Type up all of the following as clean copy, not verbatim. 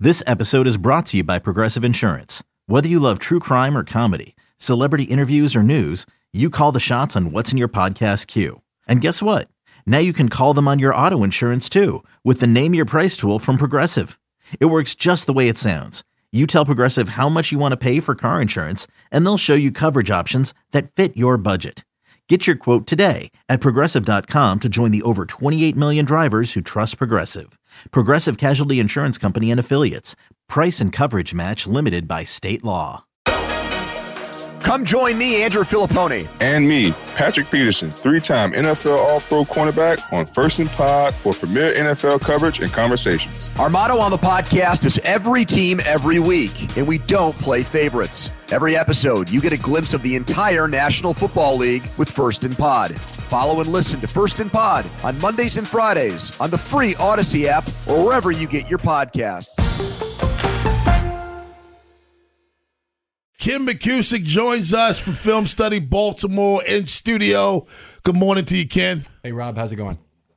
This episode is brought to you by Progressive Insurance. Whether you love true crime or comedy, celebrity interviews or news, you call the shots on what's in your podcast queue. And guess what? Now you can call them on your auto insurance too with the Name Your Price tool from Progressive. It works just the way it sounds. You tell Progressive how much you want to pay for car insurance, and they'll show you coverage options that fit your budget. Get your quote today at Progressive.com to join the over 28 million drivers who trust Progressive. Progressive Casualty Insurance Company and Affiliates. Price and coverage match limited by state law. Come join me, Andrew Filippone. And me, Patrick Peterson, 3-time NFL All-Pro cornerback on First and Pod for premier NFL coverage and conversations. Our motto on the podcast is every team, every week, and we don't play favorites. Every episode, you get a glimpse of the entire National Football League with First and Pod. Follow and listen to First and Pod on Mondays and Fridays on the free Odyssey app or wherever you get your podcasts. Ken McCusick joins us from Film Study Baltimore in studio. Good morning to you, Ken. Hey, Rob. How's it going?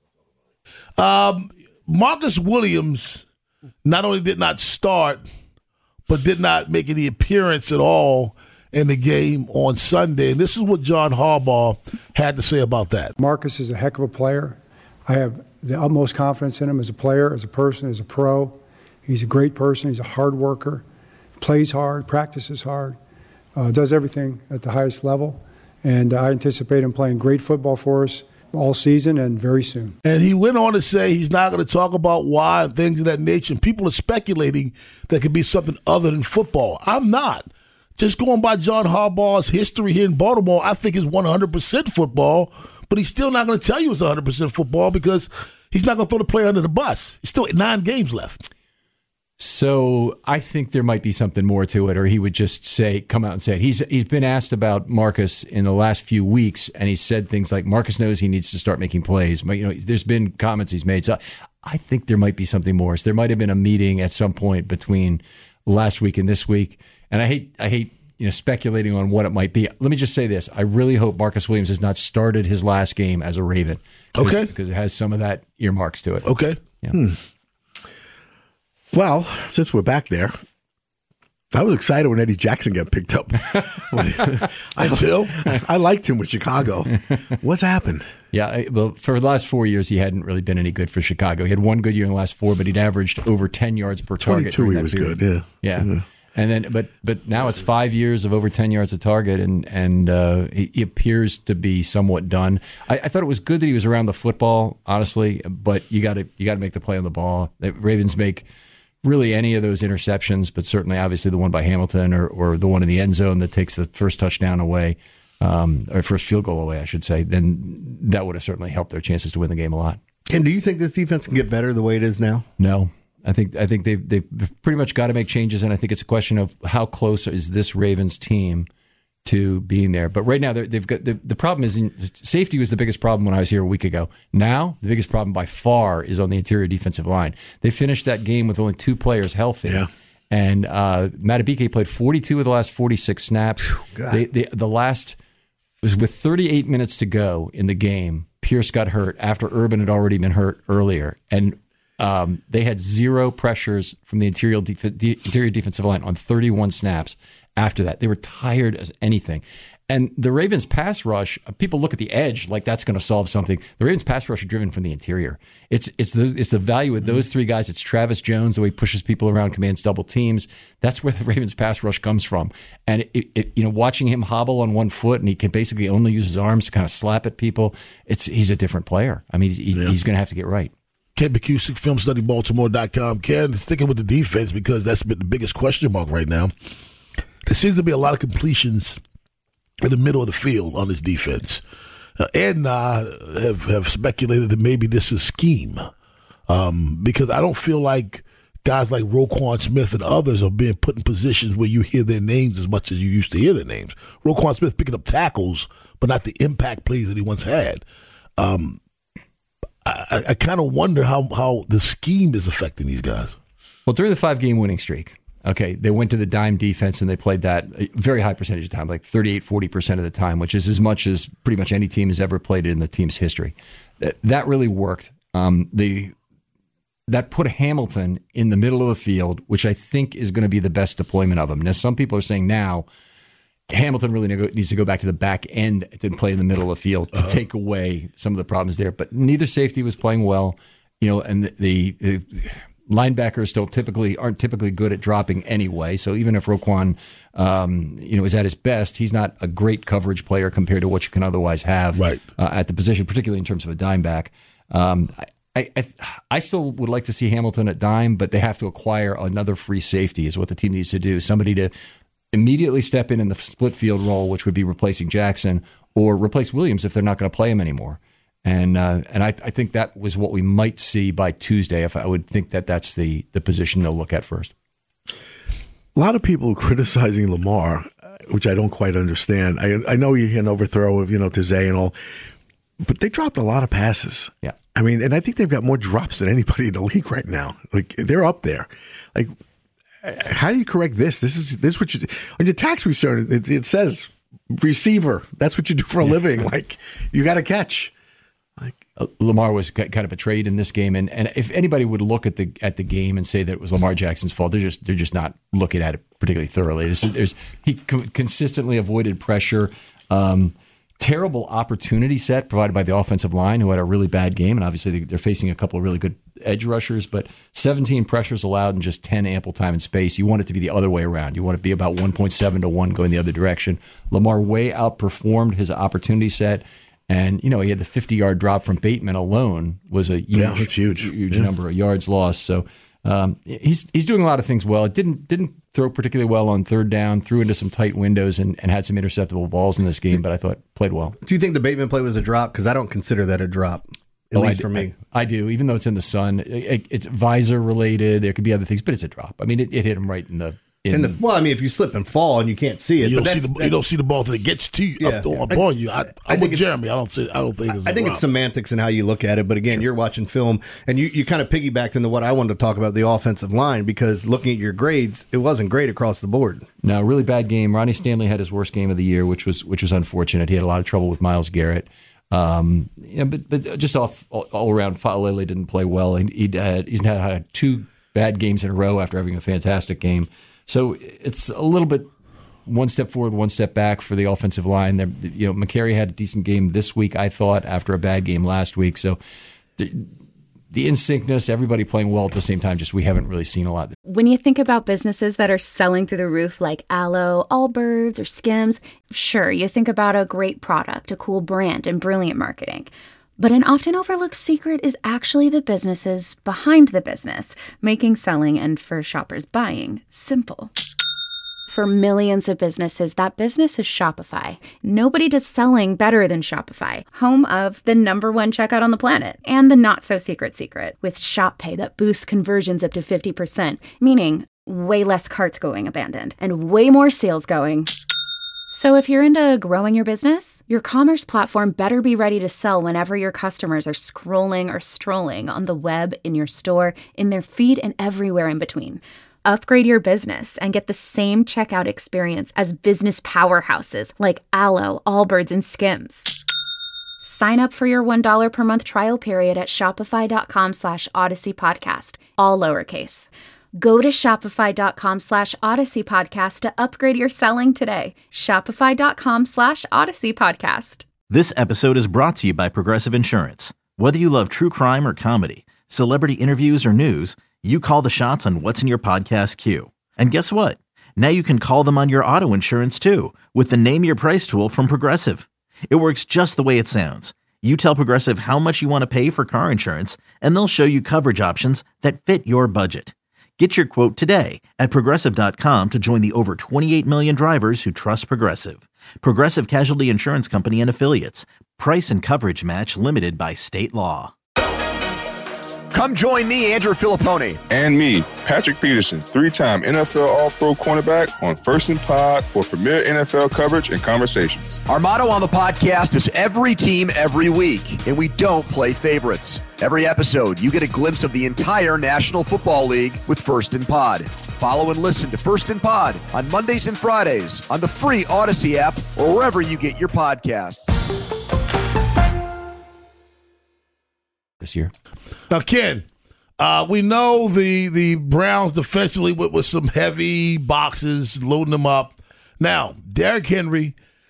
Marcus Williams not only did not start, but did not make any appearance at all in the game on Sunday. And this is what John Harbaugh had to say about that. Marcus is a heck of a player. I have the utmost confidence in him as a player, as a person, as a pro. He's a great person. He's a hard worker. Plays hard, practices hard, does everything at the highest level. And I anticipate him playing great football for us all season and very soon. And he went on to say he's not going to talk about why and things of that nature. And people are speculating that could be something other than football. I'm not. Just going by John Harbaugh's history here in Baltimore, I think it's 100% football, but he's still not going to tell you it's 100% football because he's not going to throw the player under the bus. There's still 9 games left. So I think there might be something more to it, or he would just come out and say it. He's been asked about Marcus in the last few weeks, and he said things like Marcus knows he needs to start making plays. But, there's been comments he's made. So I think there might be something more. So there might have been a meeting at some point between last week and this week. And I hate speculating on what it might be. Let me just say this: I really hope Marcus Williams has not started his last game as a Raven. Because it has some of that earmarks to it. Okay. Yeah. Well, since we're back there, I was excited when Eddie Jackson got picked up. I liked him with Chicago. What's happened? Yeah, well, for the last 4 years, he hadn't really been any good for Chicago. He had one good year in the last 4, but he'd averaged over 10 yards per target. 22, he was period. Good. Yeah. And then, but now it's 5 years of over 10 yards a target, and he appears to be somewhat done. I thought it was good that he was around the football, honestly, but you got to make the play on the ball. The Ravens make really any of those interceptions, but certainly, obviously, the one by Hamilton or the one in the end zone that takes the first touchdown away, or first field goal away, I should say, then that would have certainly helped their chances to win the game a lot. Ken, do you think this defense can get better the way it is now? No. I think they've pretty much got to make changes, and I think it's a question of how close is this Ravens team to being there. But right now, they've got the problem is safety was the biggest problem when I was here a week ago. Now, the biggest problem by far is on the interior defensive line. They finished that game with only 2 players healthy. Yeah. And Madubuike played 42 of the last 46 snaps. The last was with 38 minutes to go in the game. Pierce got hurt after Urban had already been hurt earlier, and they had 0 pressures from the interior defensive line on 31 snaps. After that, they were tired as anything. And the Ravens pass rush, people look at the edge like that's going to solve something. The Ravens pass rush are driven from the interior. It's the value of those 3 guys. It's Travis Jones, the way he pushes people around, commands double teams. That's where the Ravens pass rush comes from. And watching him hobble on one foot, and he can basically only use his arms to kind of slap at people. He's a different player. I mean, he's going to have to get right. Ken McCusick, FilmStudyBaltimore.com. Ken, sticking with the defense because that's been the biggest question mark right now. There seems to be a lot of completions in the middle of the field on this defense. Ed and I have speculated that maybe this is scheme because I don't feel like guys like Roquan Smith and others are being put in positions where you hear their names as much as you used to hear their names. Roquan Smith picking up tackles, but not the impact plays that he once had. I kind of wonder how the scheme is affecting these guys. Well, during the 5-game winning streak, okay, they went to the dime defense and they played that a very high percentage of time, like 38-40% of the time, which is as much as pretty much any team has ever played it in the team's history. That really worked. The that put Hamilton in the middle of the field, which I think is going to be the best deployment of him. Now, some people are saying now Hamilton really needs to go back to the back end and play in the middle of the field to take away some of the problems there. But neither safety was playing well, and the linebackers aren't typically good at dropping anyway. So even if Roquan, is at his best, he's not a great coverage player compared to what you can otherwise have at the position, particularly in terms of a dime back. I still would like to see Hamilton at dime, but they have to acquire another free safety is what the team needs to do. Somebody to immediately step in the split field role, which would be replacing Jackson, or replace Williams if they're not going to play him anymore. And I think that was what we might see by Tuesday. If I would think that's the position they'll look at first. A lot of people criticizing Lamar, which I don't quite understand. I know you can overthrow of to Zay and all, but they dropped a lot of passes. Yeah. I mean, and I think they've got more drops than anybody in the league right now. Like, they're up there. Like, how do you correct this? This is what you on your tax return. It says receiver. That's what you do for a living. Like, you got to catch. Like, Lamar was kind of betrayed in this game, and if anybody would look at the game and say that it was Lamar Jackson's fault, they're just not looking at it particularly thoroughly. He consistently avoided pressure. Terrible opportunity set provided by the offensive line, who had a really bad game, and obviously they're facing a couple of really good edge rushers, but 17 pressures allowed and just 10 ample time and space. You want it to be the other way around. You want it to be about 1.7 to 1 going the other direction. Lamar way outperformed his opportunity set, and he had the 50-yard drop from Bateman alone was a huge number of yards lost. So he's doing a lot of things well. It didn't throw particularly well on third down, threw into some tight windows and had some interceptable balls in this game, but I thought played well. Do you think the Bateman play was a drop? Because I don't consider that a drop, at least for me. I do, even though it's in the sun. It's visor related. There could be other things, but it's a drop. I mean, it hit him right in the... if you slip and fall and you can't see it, you don't see the ball till it gets to you, upon you. I'm with Jeremy. I don't think it's. I think it's semantics and how you look at it. But again, you're watching film, and you kind of piggybacked into what I wanted to talk about, the offensive line, because looking at your grades, it wasn't great across the board. No, really bad game. Ronnie Stanley had his worst game of the year, which was unfortunate. He had a lot of trouble with Myles Garrett. But just all around, Fa'alele didn't play well. He's had 2 bad games in a row after having a fantastic game. So it's a little bit one step forward, one step back for the offensive line. McCary had a decent game this week, I thought, after a bad game last week. So the in-syncness, everybody playing well at the same time, just we haven't really seen a lot. When you think about businesses that are selling through the roof like Aloe, Allbirds, or Skims, sure, you think about a great product, a cool brand, and brilliant marketing. But an often overlooked secret is actually the businesses behind the business, making selling and for shoppers buying simple. For millions of businesses, that business is Shopify. Nobody does selling better than Shopify, home of the #1 checkout on the planet and the not-so-secret secret with Shop Pay that boosts conversions up to 50%, meaning way less carts going abandoned and way more sales going. So if you're into growing your business, your commerce platform better be ready to sell whenever your customers are scrolling or strolling on the web, in your store, in their feed, and everywhere in between. Upgrade your business and get the same checkout experience as business powerhouses like Aloe, Allbirds, and Skims. Sign up for your $1 per month trial period at shopify.com/Odyssey Podcast, all lowercase. Go to shopify.com/Odyssey Podcast to upgrade your selling today. Shopify.com/Odyssey Podcast. This episode is brought to you by Progressive Insurance. Whether you love true crime or comedy, celebrity interviews or news, you call the shots on what's in your podcast queue. And guess what? Now you can call them on your auto insurance too with the Name Your Price tool from Progressive. It works just the way it sounds. You tell Progressive how much you want to pay for car insurance, and they'll show you coverage options that fit your budget. Get your quote today at Progressive.com to join the over 28 million drivers who trust Progressive. Progressive Casualty Insurance Company and Affiliates. Price and coverage match limited by state law. Come join me, Andrew Filippone. And me, Patrick Peterson, 3-time NFL All-Pro cornerback on First and Pod for premier NFL coverage and conversations. Our motto on the podcast is every team, every week, and we don't play favorites. Every episode, you get a glimpse of the entire National Football League with First and Pod. Follow and listen to First and Pod on Mondays and Fridays on the free Odyssey app or wherever you get your podcasts. This year. Now, Ken, We know the Browns defensively with some heavy boxes, loading them up. Now, Derrick Henry,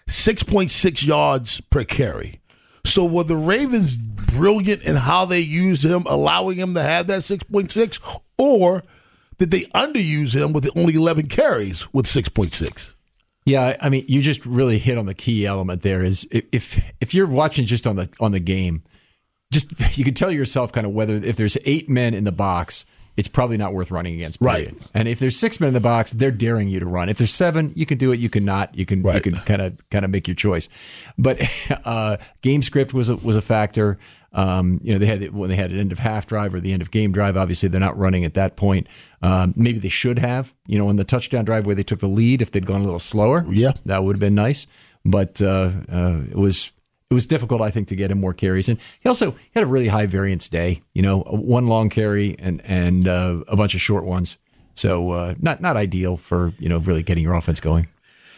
6.6 yards per carry. So were the Ravens brilliant in how they used him, allowing him to have that 6.6, or did they underuse him with only 11 carries with 6.6? Yeah, I mean, you just really hit on the key element there. Is if you're watching just on the game, just you can tell yourself kind of whether if there's 8 men in the box, it's probably not worth running against. Period. Right. And if there's 6 men in the box, they're daring you to run. If there's 7, you can do it. You can not. You can kind of make your choice. But game script was a factor. When they had an end of half drive or the end of game drive, obviously they're not running at that point. Maybe they should have. On the touchdown drive where they took the lead, if they'd gone a little slower, that would have been nice. But it was difficult, I think, to get him more carries. And he had a really high variance day. One long carry and a bunch of short ones. So not ideal for really getting your offense going.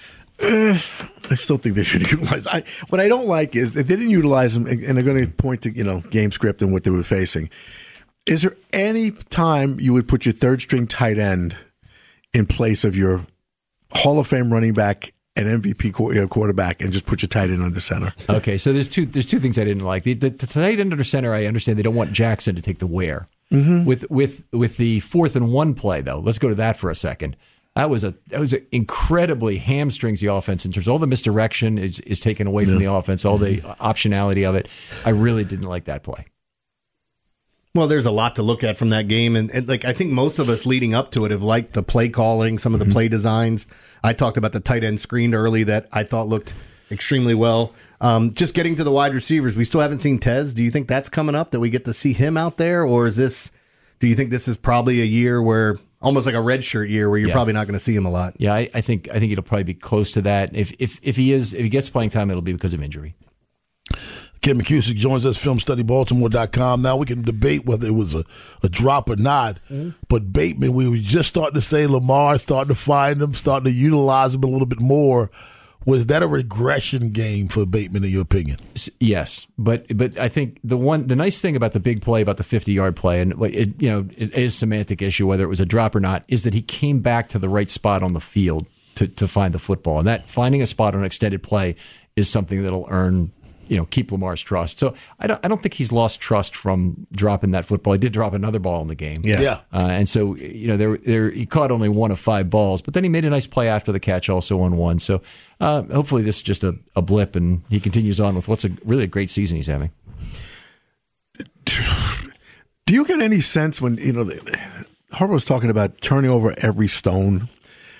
I still think they should utilize. What I don't like is that they didn't utilize them, and they're going to point to game script and what they were facing. Is there any time you would put your third string tight end in place of your Hall of Fame running back and MVP quarterback, and just put your tight end under center? Okay, so there's two things I didn't like. The tight end under center, I understand they don't want Jackson to take the wear. Mm-hmm. With the 4th and 1 play, though, let's go to that for a second. That was incredibly hamstrings the offense in terms of all the misdirection is taken away from the offense, all the optionality of it. I really didn't like that play. Well, there's a lot to look at from that game, and I think most of us leading up to it have liked the play calling, some of the play designs. I talked about the tight end screen early that I thought looked extremely well. Just getting to the wide receivers, we still haven't seen Tez. Do you think that's coming up, that we get to see him out there, or do you think this is probably a year where almost like a redshirt year where you're probably not going to see him a lot? Yeah, I think it'll probably be close to that. If he gets playing time, it'll be because of injury. Ken McCusick joins us, filmstudybaltimore.com. Now we can debate whether it was a drop or not. Mm-hmm. But Bateman, we were just starting to say Lamar, starting to find him, starting to utilize him a little bit more. Was that a regression game for Bateman, in your opinion? Yes, but I think the nice thing about the big play, about the 50-yard play, and it is a semantic issue whether it was a drop or not, is that he came back to the right spot on the field to find the football, and that finding a spot on an extended play is something that'll earn. Keep Lamar's trust. So I don't think he's lost trust from dropping that football. He did drop another ball in the game. Yeah. And so he caught only 1 of 5 balls, but then he made a nice play after the catch, also on 1. So hopefully this is just a blip, and he continues on with what's really a great season he's having. Do you get any sense when Harbaugh was talking about turning over every stone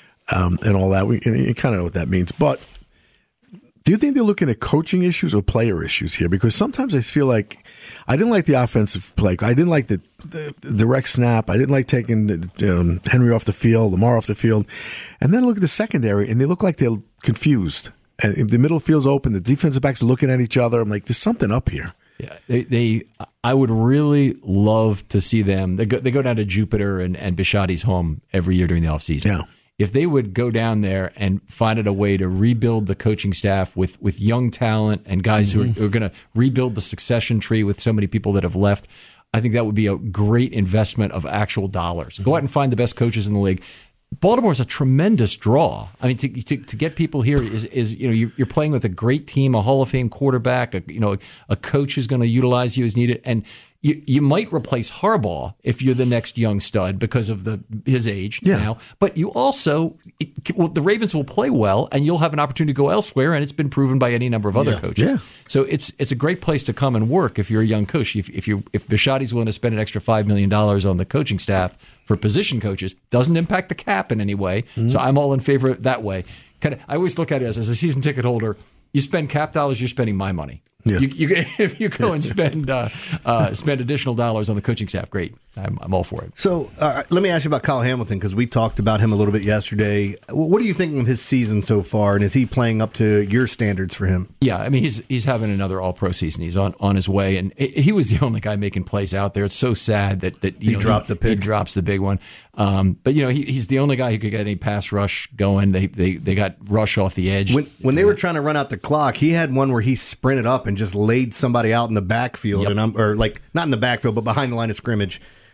and all that? You kind of know what that means, but. Do you think they're looking at coaching issues or player issues here? Because sometimes I feel like I didn't like the offensive play. I didn't like the direct snap. I didn't like taking Henry off the field, Lamar off the field. And then look at the secondary, and they look like they're confused. And if the middle field's open, the defensive backs are looking at each other. I'm like, there's something up here. Yeah, I would really love to see them. They go down to Jupiter and Bisciotti's home every year during the offseason. Yeah. If they would go down there and find a way to rebuild the coaching staff with young talent and guys who are going to rebuild the succession tree with so many people that have left, I think that would be a great investment of actual dollars. Go out and find the best coaches in the league. Baltimore's a tremendous draw. I mean, to get people here is you're playing with a great team, a Hall of Fame quarterback, a coach who's going to utilize you as needed, and you might replace Harbaugh if you're the next young stud because of his age now. But you also, the Ravens will play well, and you'll have an opportunity to go elsewhere, and it's been proven by any number of other coaches. Yeah. So it's a great place to come and work if you're a young coach. If Bisciotti's willing to spend an extra $5 million on the coaching staff for position coaches, doesn't impact the cap in any way. Mm-hmm. So I'm all in favor of that way. I always look at it as a season ticket holder. You spend cap dollars, you're spending my money. Yeah. If you go and spend additional dollars on the coaching staff, great. I'm all for it. So let me ask you about Kyle Hamilton, because we talked about him a little bit yesterday. What do you think of his season so far, and is he playing up to your standards for him? Yeah, I mean, he's having another All-Pro season. He's on his way, and he was the only guy making plays out there. It's so sad that he dropped the pick. He drops the big one. But he's the only guy who could get any pass rush going. They got rush off the edge. When they were trying to run out the clock, he had one where he sprinted up and just laid somebody out in the backfield, not in the backfield, but behind the line of scrimmage.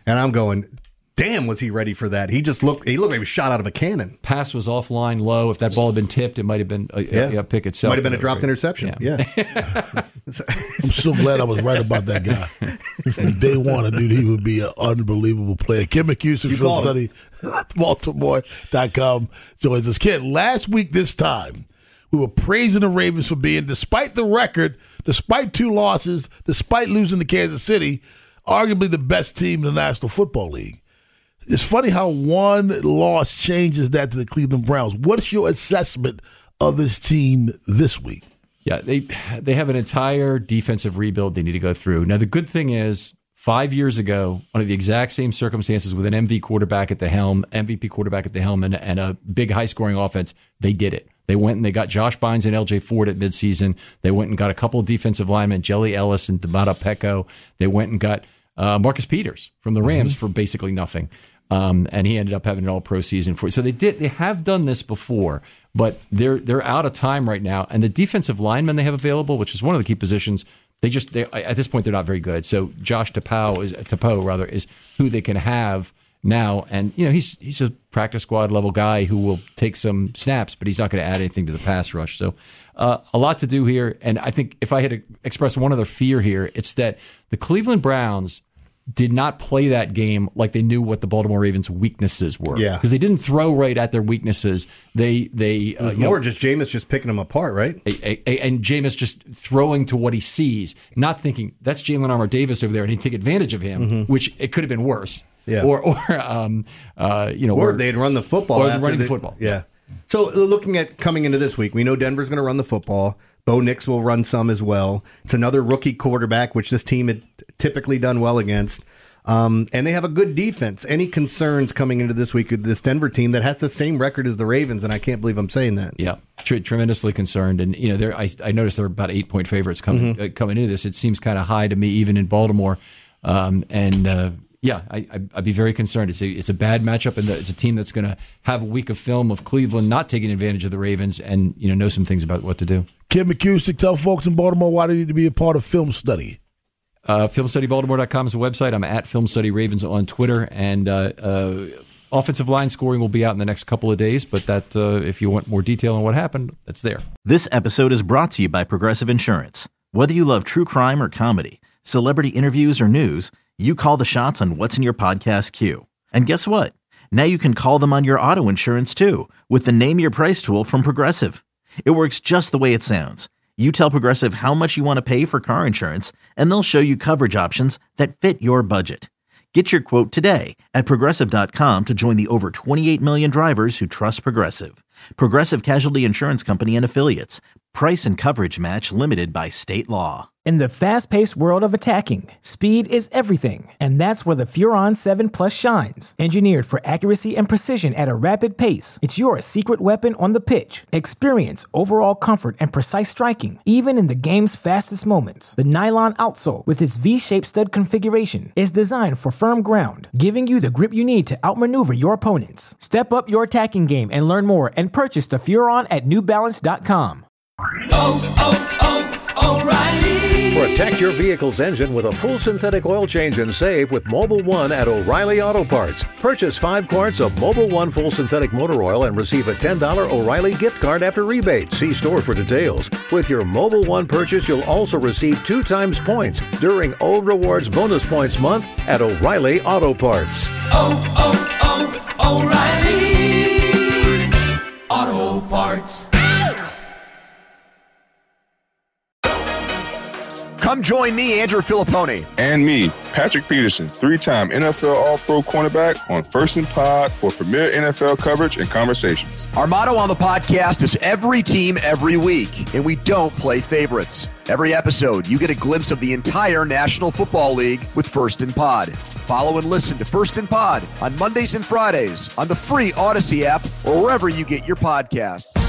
And I'm going, damn, was he ready for that? He looked like he was shot out of a cannon. Pass was offline low. If that ball had been tipped, it might have been a pick itself. Might have been a dropped interception. Yeah. I'm so glad I was right about that guy. From day one, I knew he would be an unbelievable player. Ken McHuston, Film Study, Baltimore.com joins us. Ken, last week this time, we were praising the Ravens for being, despite the record, despite 2 losses, despite losing to Kansas City, arguably the best team in the National Football League. It's funny how one loss changes that to the Cleveland Browns. What's your assessment of this team this week? Yeah, they have an entire defensive rebuild they need to go through. Now, the good thing is, 5 years ago, under the exact same circumstances with an MVP quarterback at the helm, and a big high-scoring offense, they did it. They went and they got Josh Bynes and L.J. Ford at midseason. They went and got a couple of defensive linemen, Jelly Ellis and Damata Pecco. They went and got Marcus Peters from the Rams for basically nothing. And he ended up having an all-pro season for it. So they have done this before, but they're out of time right now. And the defensive linemen they have available, which is one of the key positions, at this point they're not very good. So Josh Tupou is who they can have now, and he's a practice squad level guy who will take some snaps, but he's not going to add anything to the pass rush. So a lot to do here. And I think if I had to express one other fear here, it's that the Cleveland Browns did not play that game like they knew what the Baltimore Ravens' weaknesses were. Yeah, because they didn't throw right at their weaknesses. It was more just Jameis just picking them apart, right? And Jameis just throwing to what he sees, not thinking that's Jalen Armour-Davis over there and he'd take advantage of him, which it could have been worse. Yeah, or if they'd run the football, or running the football. Yeah. So looking at coming into this week, we know Denver's going to run the football. Bo Nix will run some as well. It's another rookie quarterback, which this team had typically done well against. And they have a good defense. Any concerns coming into this week with this Denver team that has the same record as the Ravens? And I can't believe I'm saying that. Yeah, tremendously concerned. And I noticed there were about 8-point favorites coming into this. It seems kind of high to me, even in Baltimore. I'd be very concerned. It's a bad matchup, and it's a team that's going to have a week of film of Cleveland not taking advantage of the Ravens, and know some things about what to do. Ken McHuston, tell folks in Baltimore why they need to be a part of Film Study. FilmStudyBaltimore.com is the website. I'm at Film Study Ravens on Twitter, and offensive line scoring will be out in the next couple of days. But that, if you want more detail on what happened, that's there. This episode is brought to you by Progressive Insurance. Whether you love true crime or comedy, celebrity interviews or news, you call the shots on what's in your podcast queue. And guess what? Now you can call them on your auto insurance too with the Name Your Price tool from Progressive. It works just the way it sounds. You tell Progressive how much you want to pay for car insurance, and they'll show you coverage options that fit your budget. Get your quote today at Progressive.com to join the over 28 million drivers who trust Progressive. Progressive Casualty Insurance Company and Affiliates. Price and coverage match limited by state law. In the fast-paced world of attacking, speed is everything, and that's where the Furon 7 Plus shines. Engineered for accuracy and precision at a rapid pace, it's your secret weapon on the pitch. Experience overall comfort and precise striking, even in the game's fastest moments. The nylon outsole, with its V-shaped stud configuration, is designed for firm ground, giving you the grip you need to outmaneuver your opponents. Step up your attacking game and learn more, and purchase the Furon at NewBalance.com. O'Reilly. Protect your vehicle's engine with a full synthetic oil change and save with Mobil 1 at O'Reilly Auto Parts. Purchase 5 quarts of Mobil 1 full synthetic motor oil and receive a $10 O'Reilly gift card after rebate. See store for details. With your Mobil 1 purchase, you'll also receive 2 times points during O Rewards Bonus Points Month at O'Reilly Auto Parts. O'Reilly Auto Parts. Come join me, Andrew Filippone. And me, Patrick Peterson, 3-time NFL All-Pro cornerback on First and Pod for premier NFL coverage and conversations. Our motto on the podcast is every team, every week, and we don't play favorites. Every episode, you get a glimpse of the entire National Football League with First and Pod. Follow and listen to First and Pod on Mondays and Fridays on the free Odyssey app or wherever you get your podcasts.